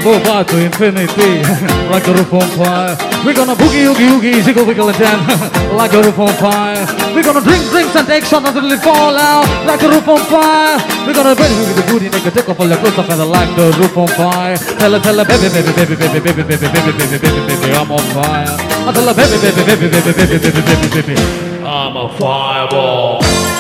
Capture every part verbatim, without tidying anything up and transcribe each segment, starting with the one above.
go far to infinity. Like a roof on fire. We're gonna boogie, oogie, oogie, jiggle, wiggle and dance. Like a roof on fire. We're gonna drink drinks and take shots until we fall out. Like a roof on fire. We're gonna bend with the booty, make a take off all the clothes off and like the roof on fire. Tell her, tell her, baby, baby, baby, baby, baby, baby, baby, baby, baby, baby, I'm on fire. I tell her, baby, baby, baby, baby, baby, baby, baby, baby, I'm a fireball.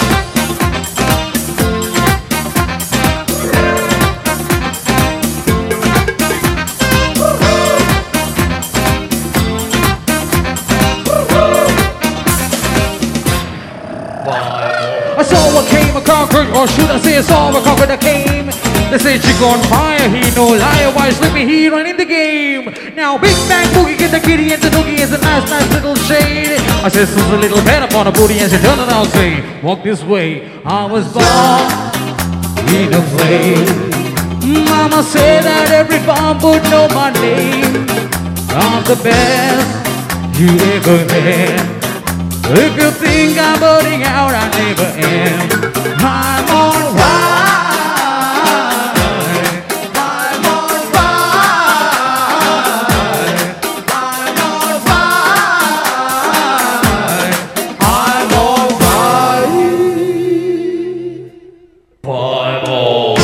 I saw what came a conquered, or should I say I saw a conquered that came. They say chick on fire, he no liar, why sleepy he running the game. Now big bang boogie, get the kitty and the noogie is a nice, nice little shade. I said Susie a little better upon a booty and she turned around and say, walk this way, I was born in a play. Mama said that every bomb would know my name. I'm the best you ever had. If you think I'm burning out, I never am. I'm on fire. I'm on fire. I'm on fire. I'm on fire. Fireball.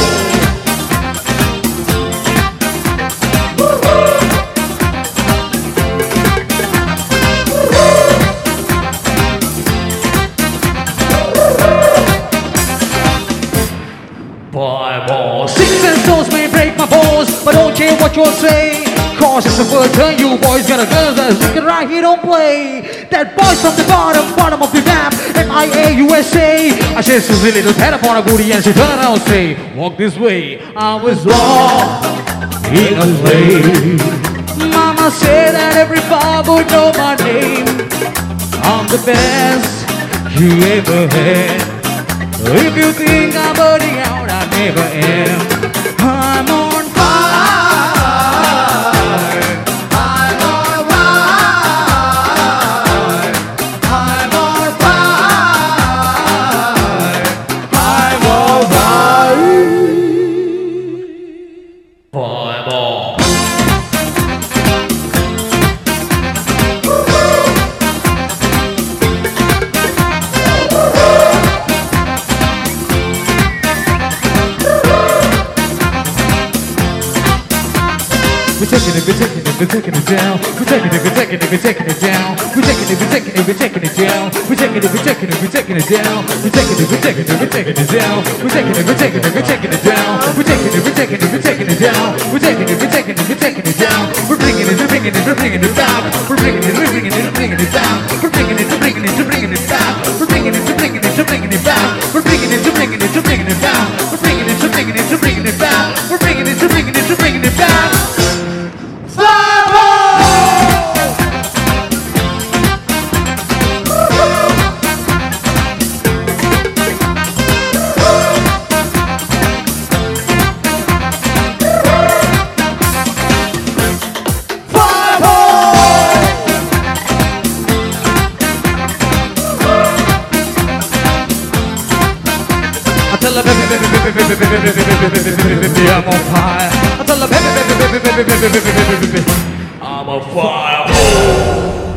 Fireball. Sticks and stones may break my bones, but don't care what you'll say. Cause it's a word turn, you boys got a girl that's looking right here, don't play. That boy's from the bottom, bottom of the map, M I A U S A. I said Susie little pat upon a booty and she turned around and say, walk this way, I was lost in a play. Mama said that every bar would know my name. I'm the best you ever had. If you think I'm burning out, I never am. I'm on fire. I'm on fire. I'm on fire. I'm on fire. Fireball. We're taking it, we're taking it, we're taking it down. We're taking it, we're taking it, we're taking it down. We're taking it, we're taking it, we're taking it down. We're taking it, we're taking it, we're taking it down. We're taking it, we're taking it, we're taking it down. We're taking it, we're taking it, we're taking it down. We're taking it, we're taking it, we're taking it down. We're taking it, we're taking it, we're taking it down. We're bringing it, we're bringing it, we're bringing it back. We're bringing it, we're bringing it, we're bringing it down. We're bringing it, we're bringing it, we're bringing it back. We're bringing it, we're bringing it, we're bringing it back. We're bringing it, we're bringing it, we're bringing it down. We're bringing it, we're bringing it, we're bringing it back. We're bringing it, we're bringing it, we're bringing it back. I tell her, baby, baby, baby, baby, baby, baby, baby, baby, baby, baby, I'm on fire. I tell her, baby, baby, baby, baby, baby, baby, baby, baby, I'm on fire.